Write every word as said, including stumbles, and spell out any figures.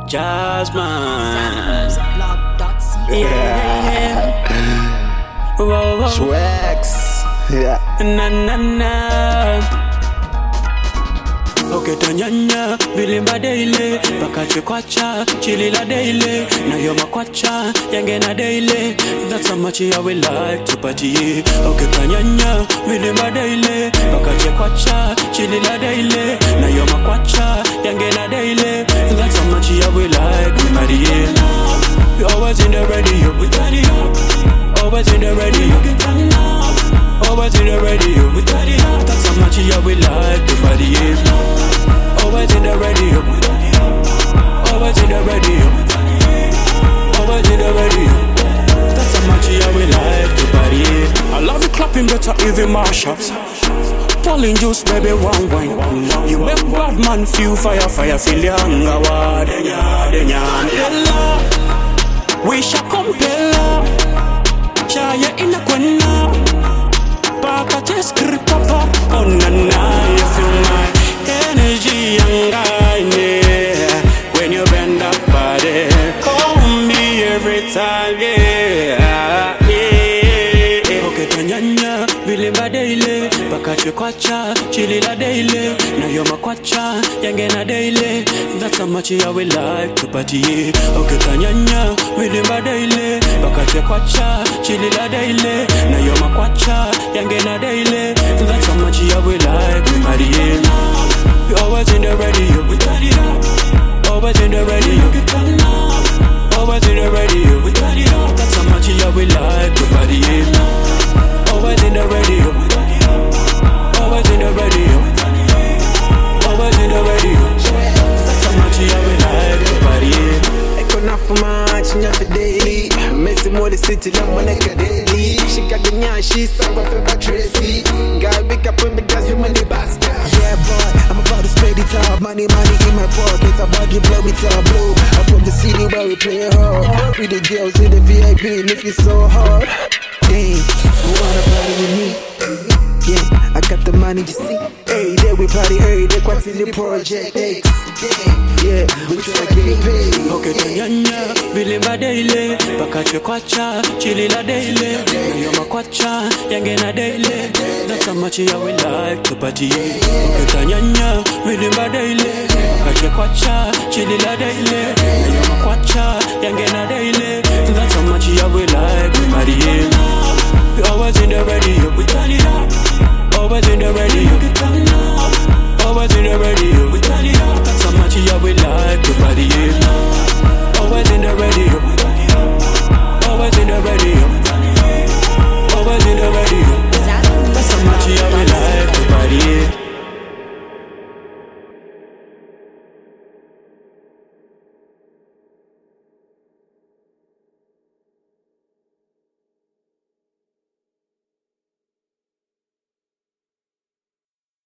Jasmine. Yeah. Whoa, whoa. Swags. Yeah. Na na na. Okay, tanyanya, vilimba daily, bakache kwacha, chilila daily, na yoma kwacha, yange na daily. That's how much I will like to party. Okay, tanyanya, vilimba daily, bakache kwacha, chilila daily, na yoma kwacha, yange na daily. That's how much I will like to party. You always in the radio, we turn it up. Always in the radio, get turn up. Always in the radio, we turn it up. That's how much I will like to party. Always in the radio, always in the radio, always in the radio. That's how much I will like to party. I love you clapping better even mashups. Falling juice, baby, one wine. You make bad man feel fire, fire, feel young. Denya, denya, denya. We shall compel. Chaya in a corner. Papa just grip papa. Oh na na, you feel my energy and yeah. When you bend up body, call me every time, yeah, yeah. Okay, tanyanya, vilimba daily, bakache kwacha, chilila daily, na yoma kwacha, yange na daily. That's how much I will like to party. Okay, tanyanya, vilimba daily, bakache kwacha, chilila daily, na yoma kwacha, yange na daily. That's how much I will like to party. You always in the radio, we turn it up. Always in the radio, get turn up. Always in the radio, we turn it up. That's how much I will like to party. Always in the radio, always in the radio, always in the radio. That's how much I will like to party. Echo na for much, nya for daily. Messy more the city, na moneka daily. She got the nya, she's sang for Feba Tracy. Got big up in the gas, you money basket. Yeah, boy, I'm about to spray the top. Money, money in my pocket. About to blow it up blue. I'm from the city where we play hard. With the girls in the V I P, look it so hard. Hey, you wanna party with me? Yeah, I got the money to see. Hey, there we party, hey, they quite in the project X. Yeah, we tryna get paid. Okay, tanyanya, vilimba daily, bakache kwacha, chilila daily, na yoma kwacha, yange na daily. That's how much I will like to party. Okay, tanyanya, vilimba daily, bakache kwacha, chilila daily, na yoma kwacha, yange na daily. That's how much I will like to party. You always in the radio, we turn it up. Always in the radio, get turn up. Always in the radio.